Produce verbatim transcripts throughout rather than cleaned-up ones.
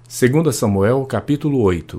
Segundo Samuel, capítulo oito.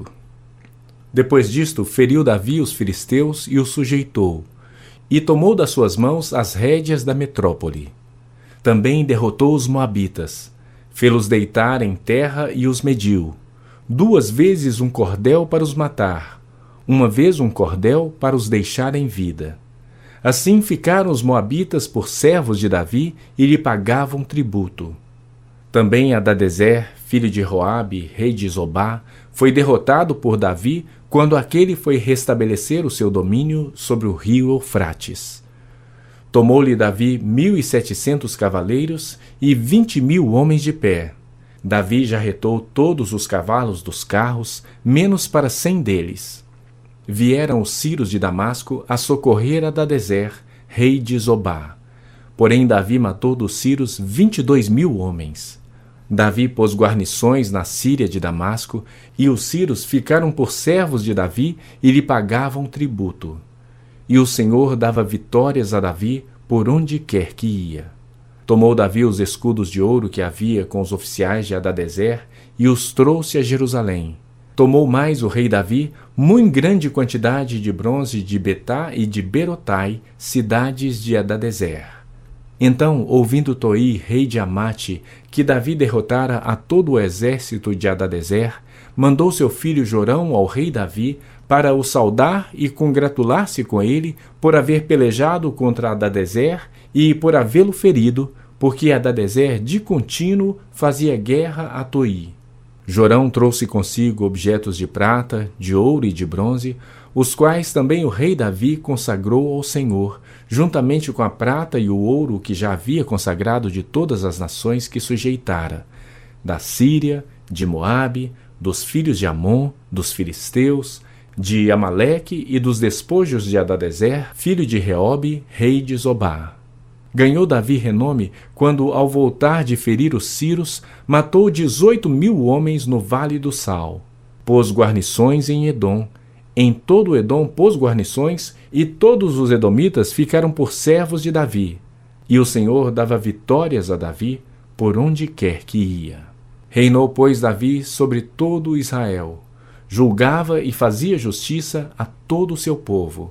Depois disto, feriu Davi os filisteus e os sujeitou, e tomou das suas mãos as rédeas da metrópole. Também derrotou os moabitas, fê-los deitar em terra e os mediu. Duas vezes um cordel para os matar, uma vez um cordel para os deixar em vida. Assim ficaram os moabitas por servos de Davi e lhe pagavam tributo. Também Hadadezer, filho de Joabe, rei de Zobá, foi derrotado por Davi quando aquele foi restabelecer o seu domínio sobre o rio Eufrates. Tomou-lhe Davi mil e setecentos cavaleiros e vinte mil homens de pé. Davi jarretou todos os cavalos dos carros, menos para cem deles. Vieram os sírios de Damasco a socorrer Hadadezer, rei de Zobá. Porém Davi matou dos sírios vinte e dois mil homens. Davi pôs guarnições na Síria de Damasco, e os sírios ficaram por servos de Davi e lhe pagavam tributo. E o Senhor dava vitórias a Davi por onde quer que ia. Tomou Davi os escudos de ouro que havia com os oficiais de Hadadezer e os trouxe a Jerusalém. Tomou mais o rei Davi muito grande quantidade de bronze de Betá e de Berotai, cidades de Hadadezer. Então, ouvindo Toi, rei de Amate, que Davi derrotara a todo o exército de Hadadezer, mandou seu filho Jorão ao rei Davi para o saudar e congratular-se com ele por haver pelejado contra Hadadezer e por havê-lo ferido, porque Hadadezer de contínuo fazia guerra a Toi. Jorão trouxe consigo objetos de prata, de ouro e de bronze, os quais também o rei Davi consagrou ao Senhor, juntamente com a prata e o ouro que já havia consagrado de todas as nações que sujeitara, da Síria, de Moabe, dos filhos de Amon, dos filisteus, de Amaleque e dos despojos de Hadadezer, filho de Reobe, rei de Zobá. Ganhou Davi renome quando, ao voltar de ferir os sírios, matou dezoito mil homens no Vale do Sal. Pôs guarnições em Edom. Em todo o Edom pôs guarnições, e todos os edomitas ficaram por servos de Davi. E o Senhor dava vitórias a Davi por onde quer que ia. Reinou, pois, Davi sobre todo Israel. Julgava e fazia justiça a todo o seu povo.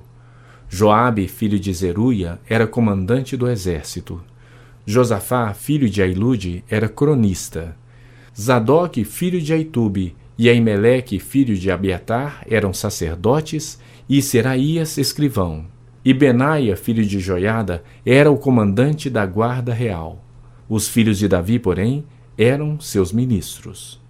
Joabe, filho de Zeruia, era comandante do exército. Josafá, filho de Ailude, era cronista. Zadoque, filho de Aitube, e Aimeleque, filho de Abiatar, eram sacerdotes, e Seraías, escrivão. E Benaia, filho de Joiada, era o comandante da guarda real. Os filhos de Davi, porém, eram seus ministros.